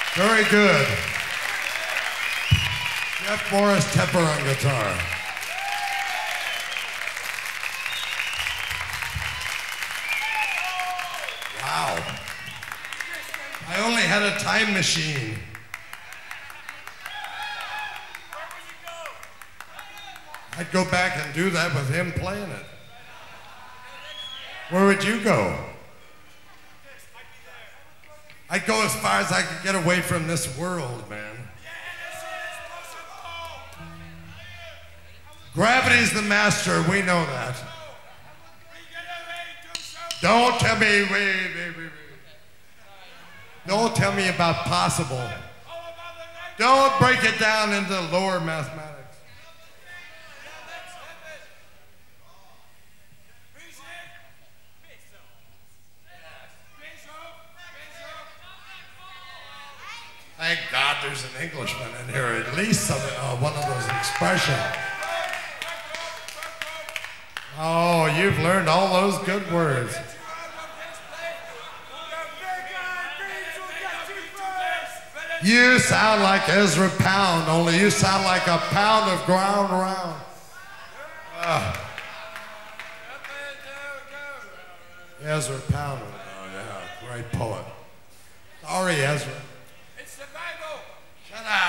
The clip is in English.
Very good. Jeff Morris Tepper on guitar. Wow. I only had a time machine. I'd go back and do that with him playing it. Where would you go? I'd go as far as I could get away from this world, man. Gravity's the master, we know that. Don't tell me, don't tell me about possible. Don't break it down into lower mathematics. Thank God there's an Englishman in here, at least some, one of those expressions. Oh, you've learned all those good words. You sound like Ezra Pound, only you sound like a pound of ground round. Ezra Pound, oh yeah, great poet. Sorry, Ezra. It's the Bible. Shut up.